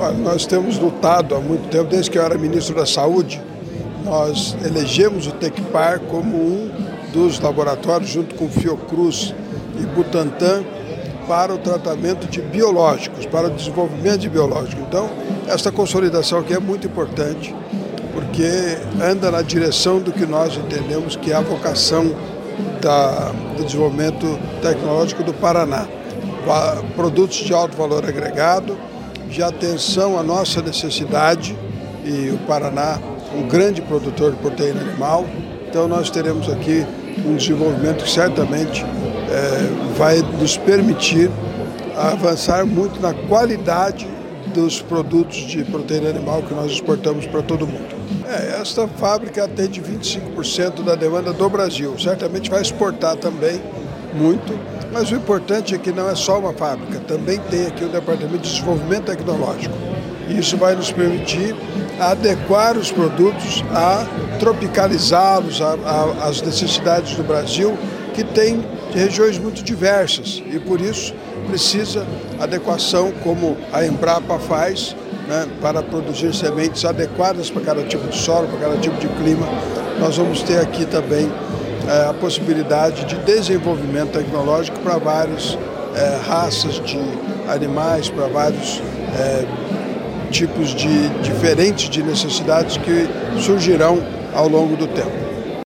Olha, nós temos lutado há muito tempo, desde que eu era ministro da Saúde, nós elegemos o Tecpar como um dos laboratórios, junto com Fiocruz e Butantan, para o tratamento de biológicos, para o desenvolvimento de biológicos. Então, essa consolidação aqui é muito importante, porque anda na direção do que nós entendemos que é a vocação do desenvolvimento tecnológico do Paraná. Produtos de alto valor agregado, de atenção à nossa necessidade, e o Paraná, um grande produtor de proteína animal, então nós teremos aqui um desenvolvimento que certamente vai nos permitir avançar muito na qualidade dos produtos de proteína animal que nós exportamos para todo mundo. Esta fábrica atende 25% da demanda do Brasil, certamente vai exportar também muito, mas o importante é que não é só uma fábrica, também tem aqui o Departamento de Desenvolvimento Tecnológico. E isso vai nos permitir adequar os produtos, a tropicalizá-los às necessidades do Brasil, que tem regiões muito diversas e por isso precisa adequação, como a Embrapa faz, né, para produzir sementes adequadas para cada tipo de solo, para cada tipo de clima. Nós vamos ter aqui também a possibilidade de desenvolvimento tecnológico para várias raças de animais, para vários tipos diferentes de necessidades que surgirão ao longo do tempo.